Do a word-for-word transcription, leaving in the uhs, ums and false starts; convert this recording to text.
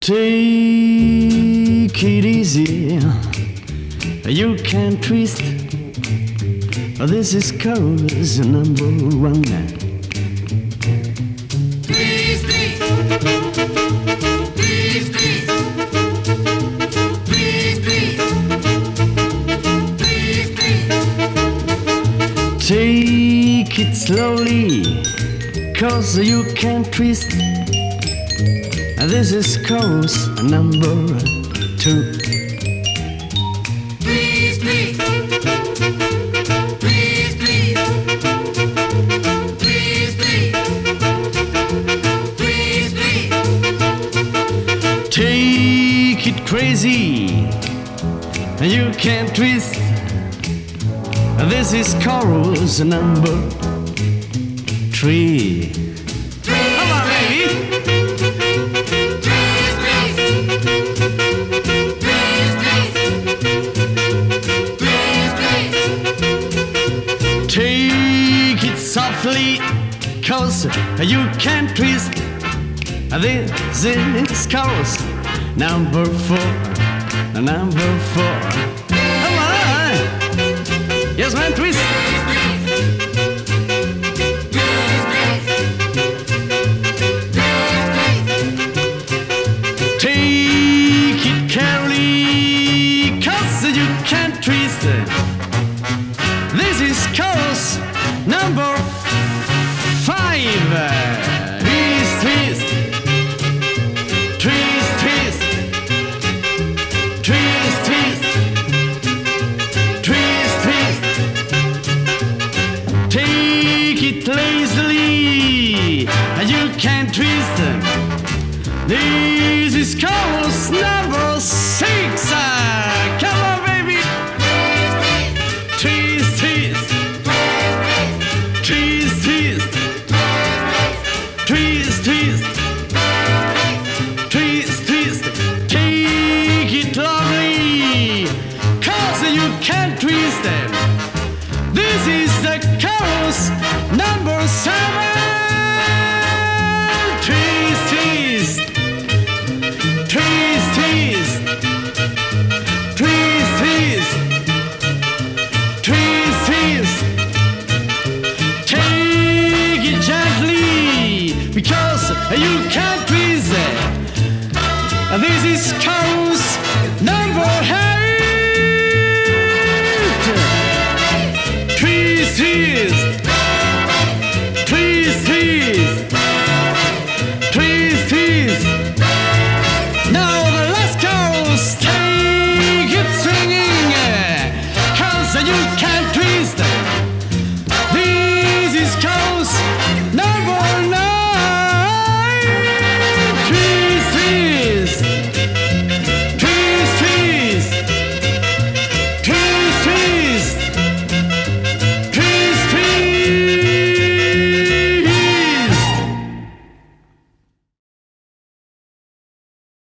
Take it easy, you can twist. This is chorus number one. Please, please, please, please, please, please, please, please. Take it slowly, cause you can twist. This is chorus number two. Please, please, please, please, please, please, please, please. Take it crazy, you can twist. This is chorus number three. Come on, baby. Take it softly, cause you can twist. This is chorus number four. Number four. Come on. Yes, man, twist. Take it carefully, cause you can twist. This is chorus number five. Twist, twist, twist, twist, twist, twist, twist, twist. Take it lazily, you can twist. This is chorus number six. Come on, baby. Twist, twist. Twist, twist. Twist, twist. Twist, twist. Take it lovely, cause you can twist them. This is the chorus number seven. Twist, twist. Twist, twist. Twist, twist. Twist, twist. Take it gently, because you can't twist it. This is